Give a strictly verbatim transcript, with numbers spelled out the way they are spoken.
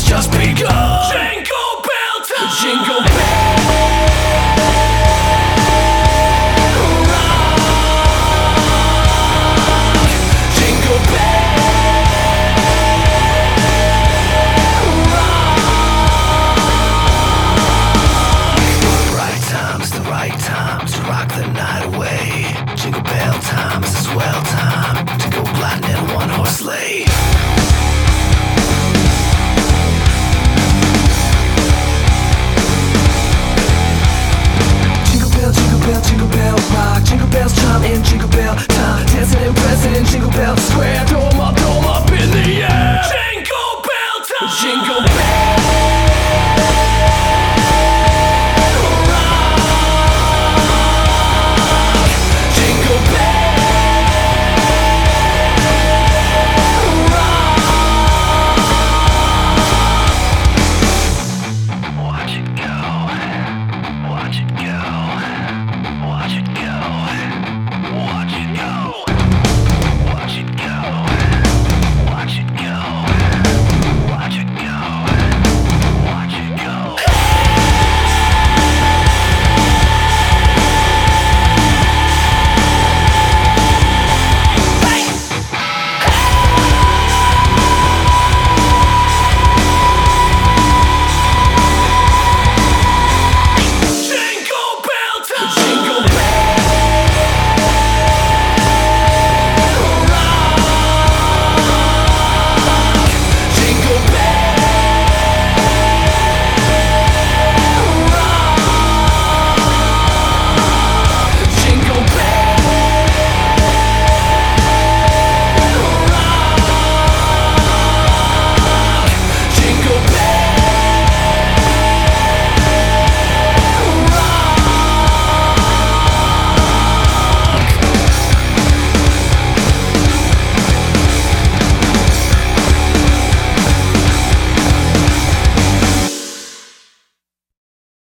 has just begun. Jingle bell time. Jingle bell. Jingle bell time is a swell time to go gliding in a one-horse sleigh. Jingle bell, jingle bell, jingle bell rock. Jingle bells chime in jingle bell time. Dancing and pressing in Jingle Bell Square. Throw 'em up, throw 'em up in the air. Jingle bell time. Jingle bell.